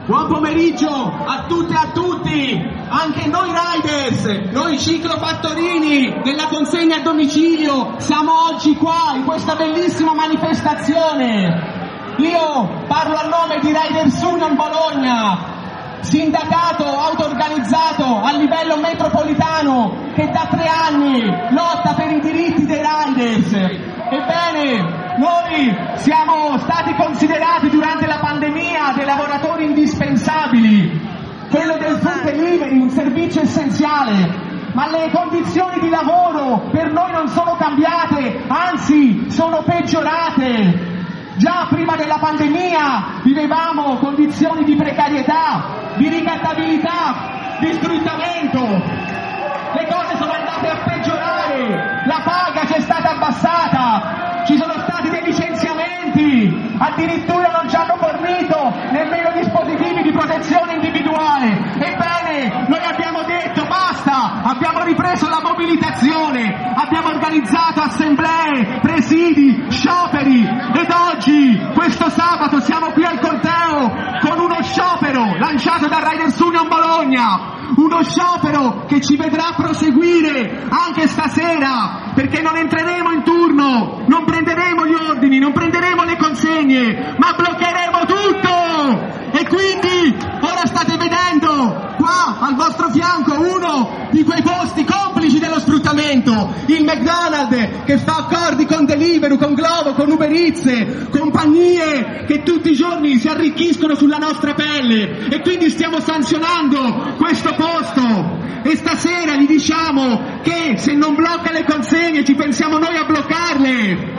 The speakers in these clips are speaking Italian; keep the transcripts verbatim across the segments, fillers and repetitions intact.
Buon pomeriggio a tutte e a tutti, anche noi riders, noi ciclofattorini della consegna a domicilio, siamo oggi qua in questa bellissima manifestazione. Io parlo a nome di Riders Union Bologna, sindacato auto-organizzato a livello metropolitano che da tre anni lotta per i diritti dei riders. Ebbene, noi siamo stati considerati durante la pandemia dei lavoratori indispensabili, quello del food delivery, un servizio essenziale, ma le condizioni di lavoro per noi non sono cambiate, anzi sono peggiorate. Già prima della pandemia vivevamo condizioni di precarietà, di ricattabilità, di sfruttamento. Le cose sono andate a peggiorare, la paga ci è stata abbassata, ci sono stati dei licenziamenti, addirittura non ci hanno fornito nemmeno dispositivi di protezione individuale. Ebbene, noi abbiamo detto basta, abbiamo ripreso la mobilitazione, abbiamo organizzato assemblee, presidi, scioperi ed oggi, questo sabato, siamo qui al corteo con uno sciopero lanciato da Riders Union Bologna. Uno sciopero che ci vedrà proseguire anche stasera, perché non entreremo in turno, non prenderemo gli ordini, non prenderemo le consegne, ma bloccheremo tutto! E quindi ora state vedendo qua al vostro fianco uno di quei posti complici dello sfruttamento, il McDonald's che fa accordi con Deliveroo, con Glovo, con Uber Eats, compagnie che tutti i giorni si arricchiscono sulla nostra pelle, e quindi stiamo sanzionando questo posto. E stasera gli diciamo che se non blocca le consegne ci pensiamo noi a bloccarle.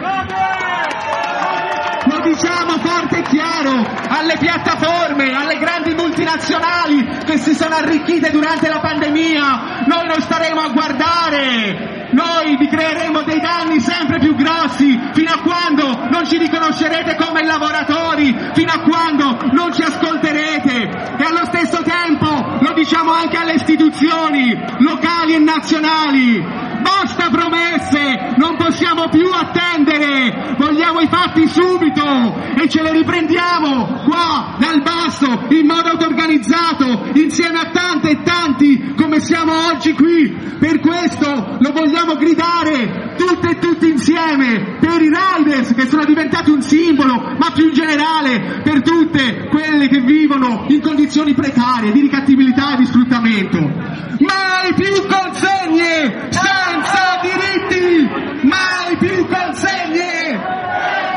Lo diciamo forte e chiaro alle piattaforme, alle grandi multinazionali che si sono arricchite durante la pandemia. Noi non staremo a guardare, noi vi creeremo dei danni sempre più grossi fino a quando non ci riconoscerete come lavoratori, fino a quando non ci ascolterete. E allo stesso tempo lo diciamo anche alle istituzioni locali e nazionali. Basta promesse, non possiamo più attendere, vogliamo i fatti subito e ce le riprendiamo qua dal basso in modo auto-organizzato insieme a tante e tanti come siamo oggi qui. Per questo lo vogliamo gridare tutte e tutti insieme per i riders che sono diventati un simbolo, ma più in generale per tutte quelle che vivono in condizioni precarie di ricattabilità e di sfruttamento. Mai più consegne senza diritti! Mai più consegne!